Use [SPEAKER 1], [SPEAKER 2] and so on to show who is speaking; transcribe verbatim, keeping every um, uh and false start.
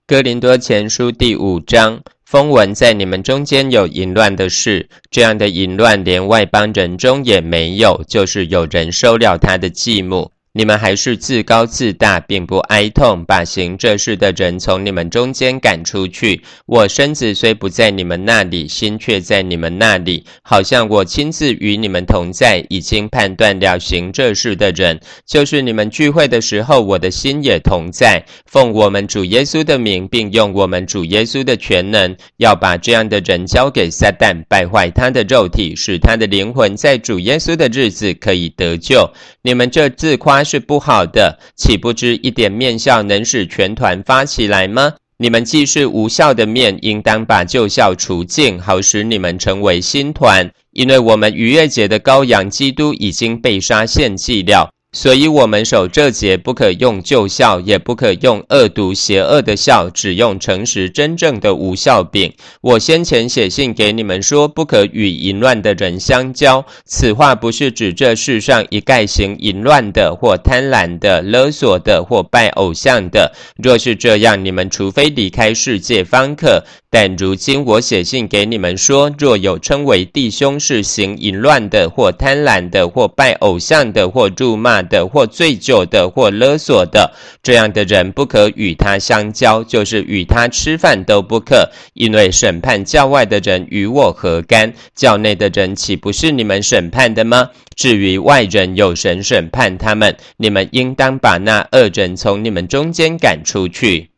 [SPEAKER 1] 哥林多前书第五章，风闻在你们中间有淫乱的事，这样的淫乱连外邦人中也没有，就是有人收了他的祭物。你们还是自高自大，并不哀痛，把行这事的人从你们中间赶出去。我身子虽不在你们那里，心却在你们那里，好像我亲自与你们同在，已经判断了行这事的人。就是你们聚会的时候，我的心也同在，奉我们主耶稣的名，并用我们主耶稣的全能，要把这样的人交给撒旦，败坏他的肉体，使他的灵魂在主耶稣的日子可以得救。你们这自夸是不好的，岂不知一点面笑能使全团发起来吗？你们既是无效的面，应当把旧效除尽，好使你们成为新团。因为我们逾越节的羔羊基督已经被杀献祭了，所以我们守这节不可用旧酵，也不可用恶毒邪恶的酵，只用诚实真正的无酵饼。我先前写信给你们说，不可与淫乱的人相交。此话不是指这世上一概行淫乱的，或贪婪的、勒索的，或拜偶像的。若是这样，你们除非离开世界方可。但如今我写信给你们说，若有称为弟兄是行淫乱的，或贪婪的，或拜偶像的，或辱骂的，或醉酒的，或勒索的，这样的人不可与他相交，就是与他吃饭都不可，因为审判教外的人与我何干？教内的人岂不是你们审判的吗？至于外人，有神审判他们，你们应当把那恶人从你们中间赶出去。